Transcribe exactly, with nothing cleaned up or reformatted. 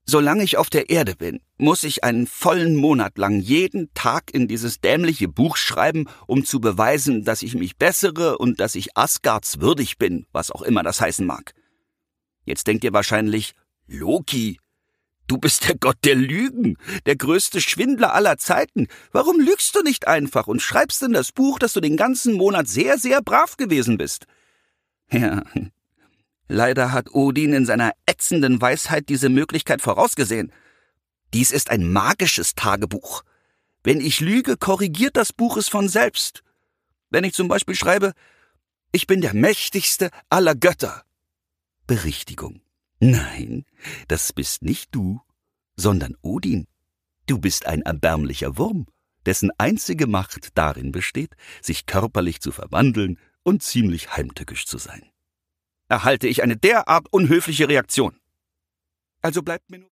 Solange ich auf der Erde bin, muss ich einen vollen Monat lang jeden Tag in dieses dämliche Buch schreiben, um zu beweisen, dass ich mich bessere und dass ich Asgards würdig bin, was auch immer das heißen mag. Jetzt denkt ihr wahrscheinlich, Loki, du bist der Gott der Lügen, der größte Schwindler aller Zeiten. Warum lügst du nicht einfach und schreibst in das Buch, dass du den ganzen Monat sehr, sehr brav gewesen bist? Ja, leider hat Odin in seiner ätzenden Weisheit diese Möglichkeit vorausgesehen. Dies ist ein magisches Tagebuch. Wenn ich lüge, korrigiert das Buch es von selbst. Wenn ich zum Beispiel schreibe, ich bin der mächtigste aller Götter. Berichtigung. Nein, das bist nicht du, sondern Odin. Du bist ein erbärmlicher Wurm, dessen einzige Macht darin besteht, sich körperlich zu verwandeln und ziemlich heimtückisch zu sein. Erhalte ich eine derart unhöfliche Reaktion. Also bleibt mir nur